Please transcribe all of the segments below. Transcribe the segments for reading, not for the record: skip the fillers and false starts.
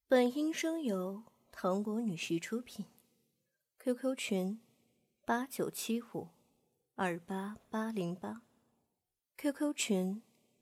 本音声由糖果女婿出品 ，QQ 群8975288808，QQ 群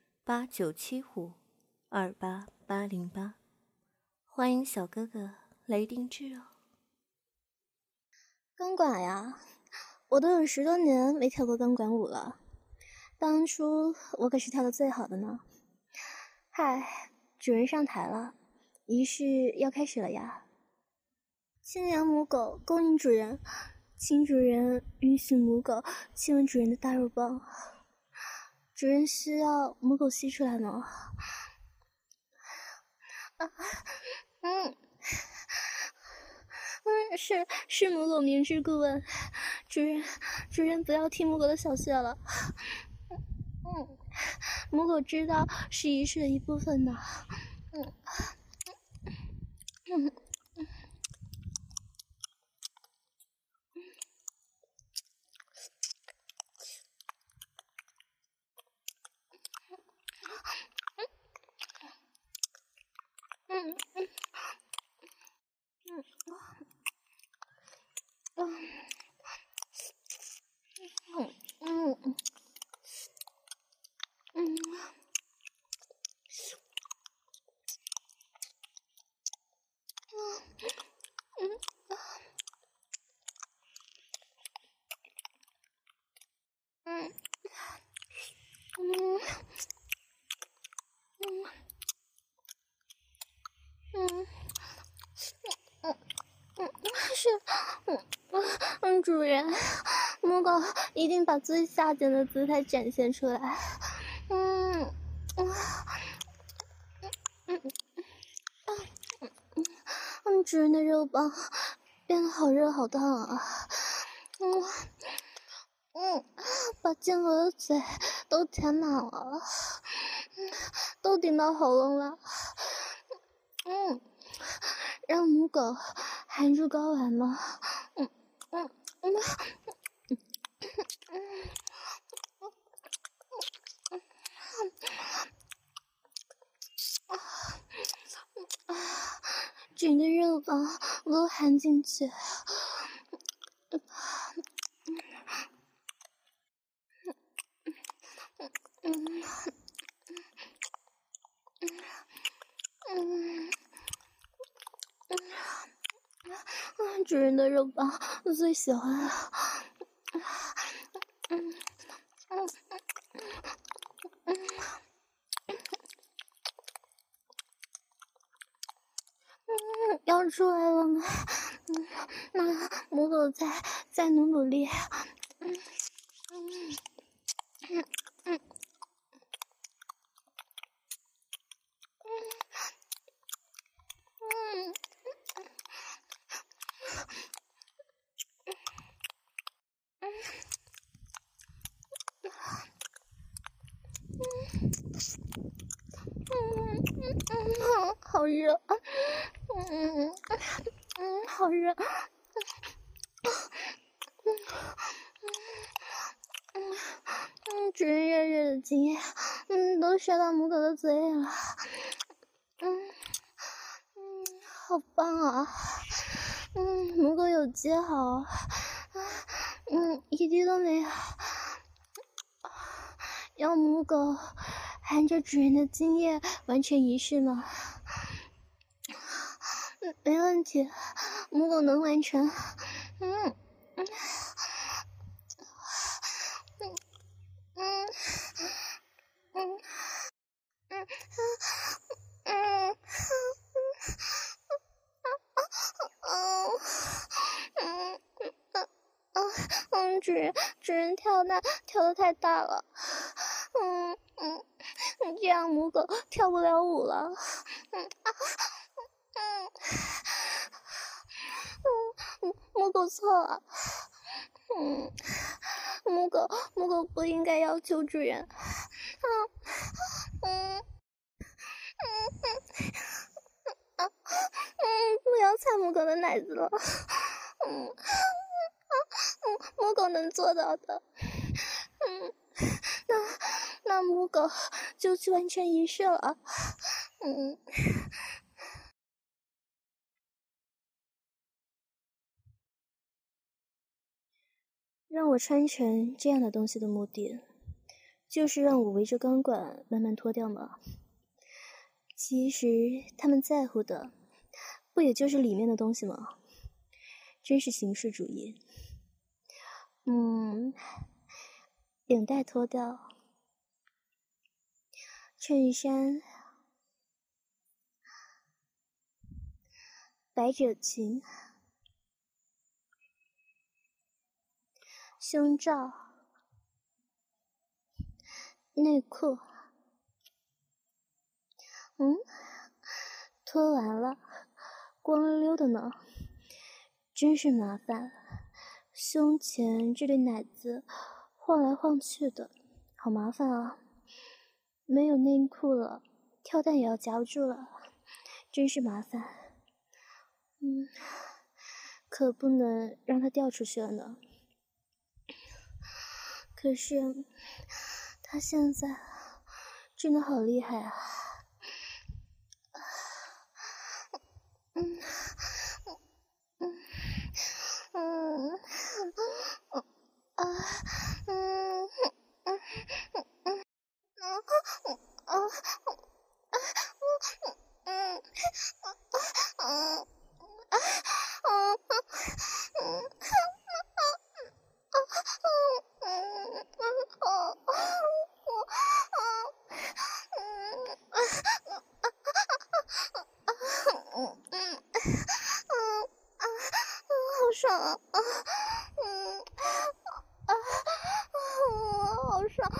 8975288808，欢迎小哥哥来定制哦。 钢管呀，我都有10多年没跳过钢管舞了，当初我可是跳得最好的呢。嗨，主人上台了。仪式要开始了呀！亲娘母狗恭迎主人，请主人允许母狗亲吻主人的大肉棒。主人需要母狗吸出来吗？是母狗明知故问，主人不要踢母狗的小穴了。母狗知道是仪式的一部分呢。主人，母狗一定把最下贱的姿态展现出来。主人的肉棒变得好热好烫啊！把贱鹅的嘴都填满了，都顶到喉咙了。让母狗含住睾丸吗？主人的肉棒我都含进去。主人的肉棒我最喜欢了。要出来了吗？那母狗再努力。好热，好热，主人热热的精液，都射到母狗的嘴里了，好棒啊，母狗有接好，一滴都没有，要母狗含着主人的精液完成仪式吗？没问题，母狗能完成。主人跳得太大了，这样母狗跳不了舞了。母狗错了，母狗不应该要求主人。不要踩母狗的奶子了。母狗能做到的。那母狗就去完成仪式了。 让我穿成这样的东西的目的，就是让我围着钢管慢慢脱掉吗？其实他们在乎的，不也就是里面的东西吗？真是形式主义。领带脱掉，衬衫，百褶裙，胸罩，内裤，脱完了，光溜的呢，真是麻烦。胸前这对奶子晃来晃去的，好麻烦啊！没有内裤了，跳蛋也要夹不住了，真是麻烦。可不能让它掉出去了呢。可是他现在真的好厉害啊！好爽啊！好爽！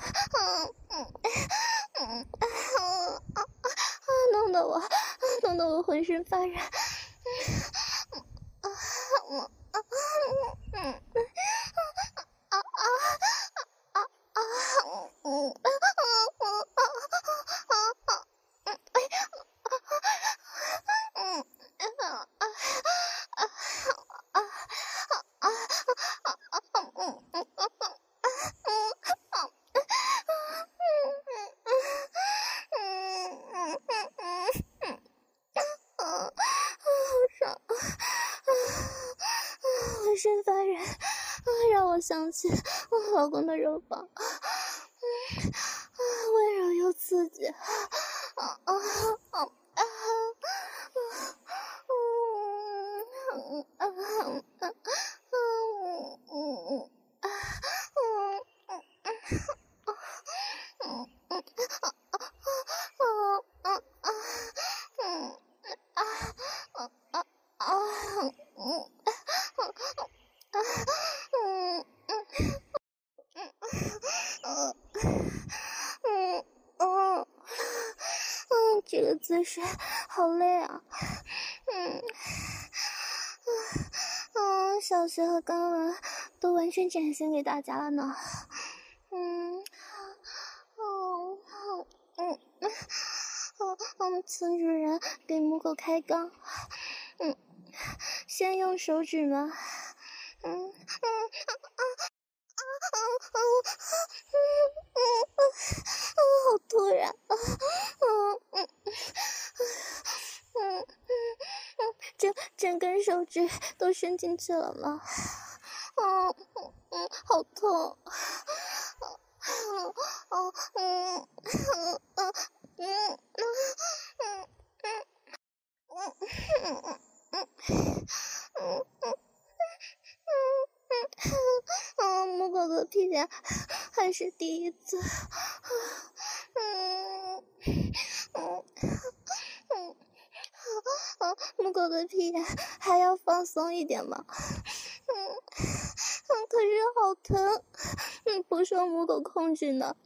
弄得我浑身发软。浑身发软，让我想起我老公的肉棒，温柔又刺激。这个姿势好累啊！小穴和肛门都完全展现给大家了呢。请主人给母狗开肛。先用手指吗？好突然！整根手指都伸进去了吗？好痛！母狗的屁眼还是第一次。母狗的屁眼还要放松一点吗？可是好疼，不受母狗控制呢。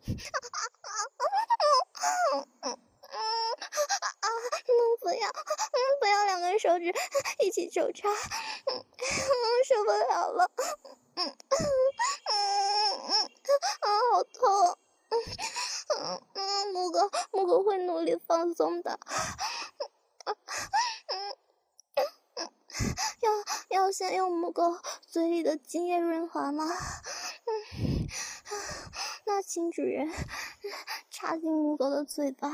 不要两根手指一起抽插，受不了了。好痛。母狗会努力放松的。要先用母狗嘴里的精液润滑吗？那请主人插进母狗的嘴巴。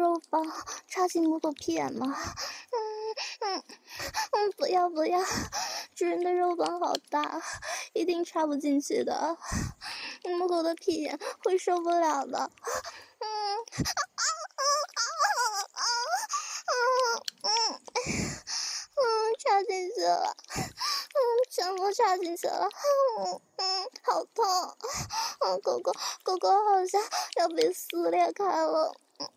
肉棒插进母狗屁眼吗？不要不要，主人的肉棒好大，一定插不进去的，母狗的屁眼会受不了的。插进去了，全部插进去了，好痛，狗狗好像要被撕裂开了，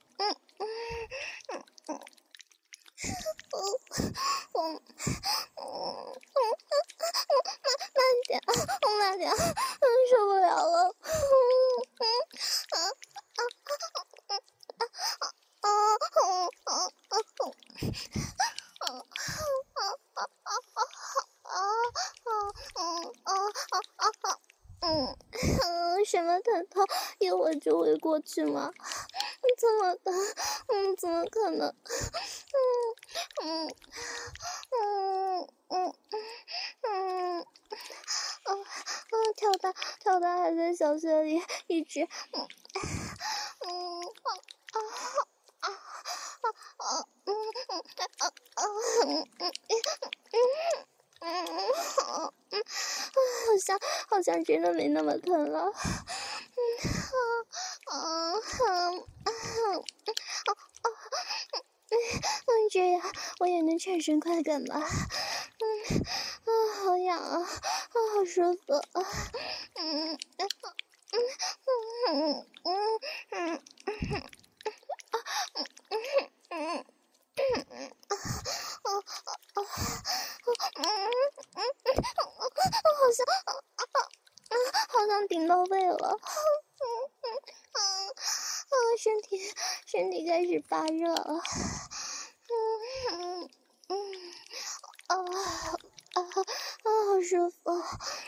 慢点，受不了了，什么疼痛，一会儿就会过去吗？这么的，怎么可能？跳蛋还在小穴里，一直，好像真的没那么疼了。这样我也能产生快感吧？好痒啊，好舒服啊！好像顶到位了，身体开始发热了，好舒服，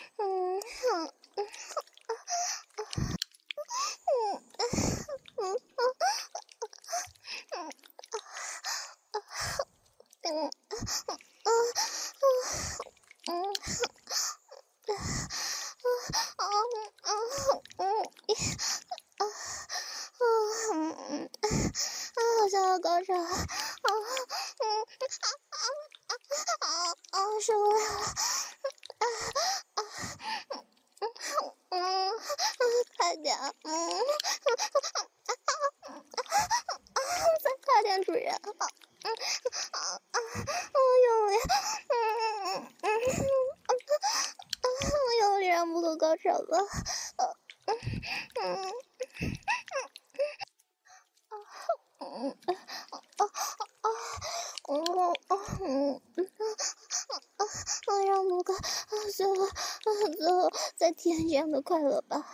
好像要高潮了，受不了了，快点，再快点，主人，用力，用力让母狗高潮了，让母狗最后再体验这样的快乐吧。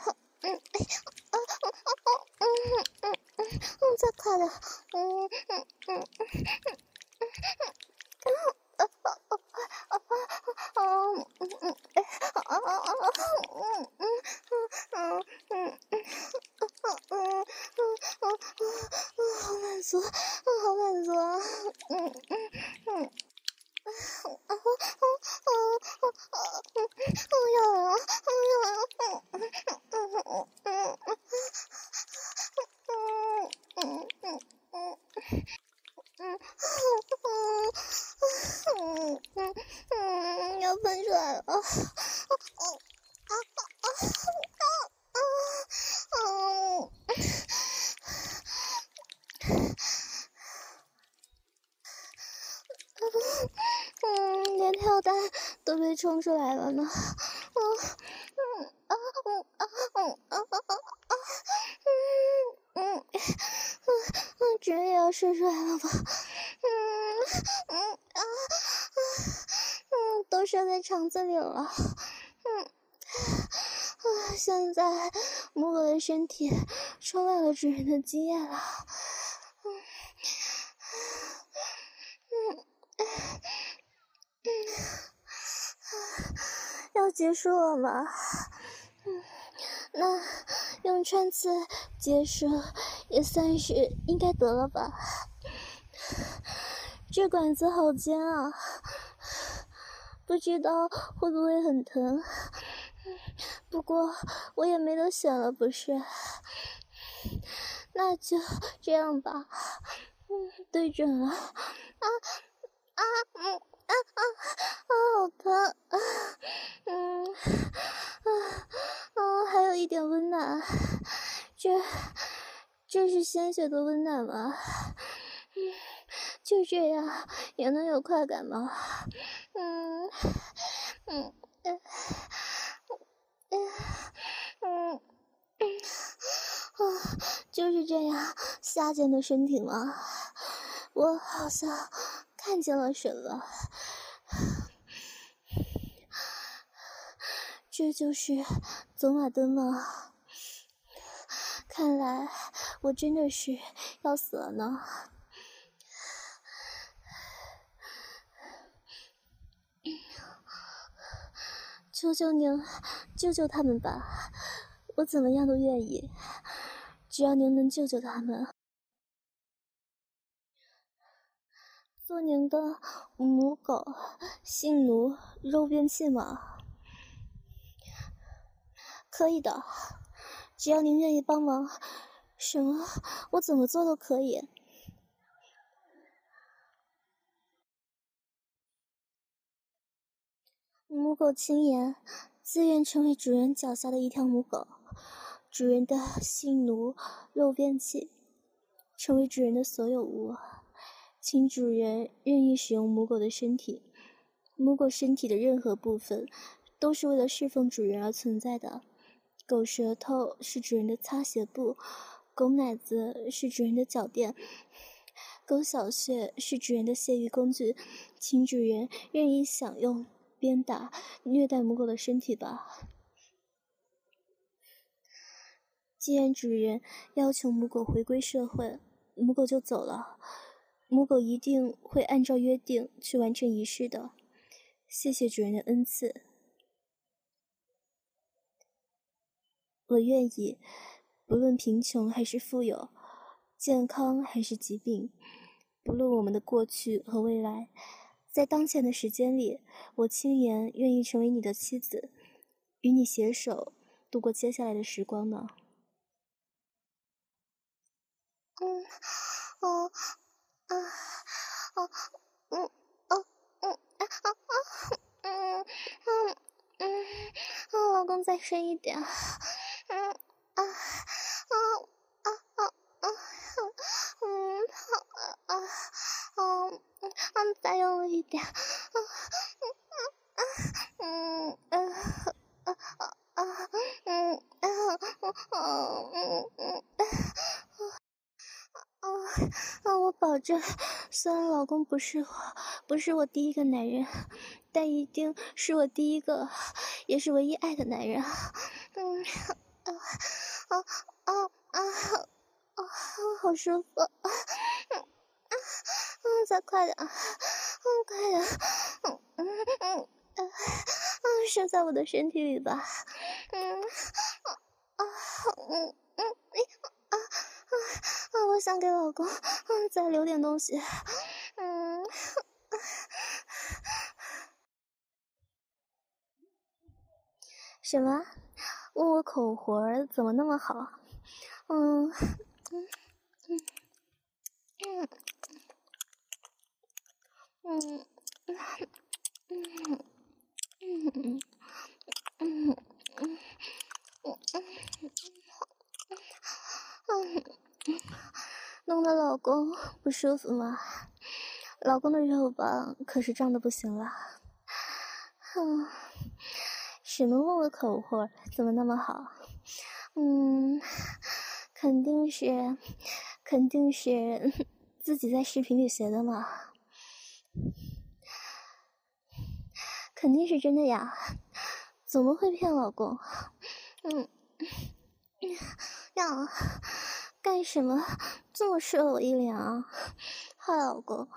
再快点，好满足，好满足啊！要喷出来了！连跳蛋都被冲出来了呢。这也要射出来了吧？都射在肠子里了。现在母狗的身体充满了主人的精液了。要结束了吗？那用穿刺结束也算是应该得了吧。这管子好尖啊，不知道会不会很疼。不过我也没得选了，不是？那就这样吧。 对准了，好疼，还有一点温暖，这是鲜血的温暖吗？就这样也能有快感吗？就是这样下贱的身体吗？我好像看见了什么。这就是走马灯吗？看来我真的是要死了呢。求求您，救救他们吧！我怎么样都愿意，只要您能救救他们。做您的母狗、性奴、肉便器吗？可以的，只要您愿意帮忙，什么我怎么做都可以。母狗轻言，自愿成为主人脚下的一条母狗，主人的性奴、肉便器，成为主人的所有物。请主人任意使用母狗的身体，母狗身体的任何部分都是为了侍奉主人而存在的。狗舌头是主人的擦鞋布，狗奶子是主人的脚垫，狗小穴是主人的泄欲工具。请主人任意享用、鞭打、虐待母狗的身体吧。既然主人要求母狗回归社会，母狗就走了。母狗一定会按照约定去完成仪式的。谢谢主人的恩赐。我愿意，不论贫穷还是富有，健康还是疾病，不论我们的过去和未来，在当前的时间里，我轻言愿意成为你的妻子，与你携手度过接下来的时光呢。老公再深一点。再用力一点。我保证，虽然老公不是我第一个男人，但一定是我第一个，也是唯一爱的男人。好舒服。再快点，快点。射在我的身体里吧。我想给老公再留点东西。什么？问我口活怎么那么好？弄得老公不舒服吗？老公的肉棒可是胀得不行了。什么问我口活怎么那么好？肯定是自己在视频里学的嘛。肯定是真的呀，怎么会骗老公？呀，干什么这么射我一脸啊？害老公。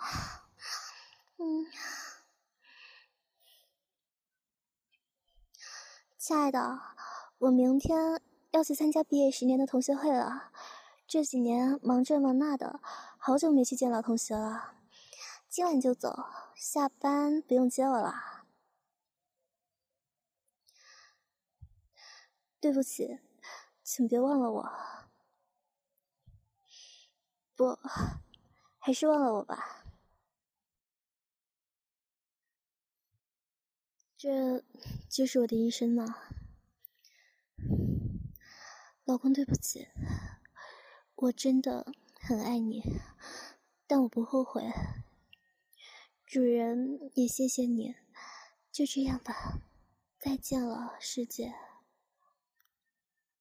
亲爱的，我明天要去参加毕业10年的同学会了。这几年忙这忙那的，好久没去见老同学了。今晚就走，下班不用接我了。对不起，请别忘了我。不， 还是忘了我吧。这就是我的一生吗？老公，对不起，我真的很爱你，但我不后悔。主人也谢谢你，就这样吧，再见了，世界。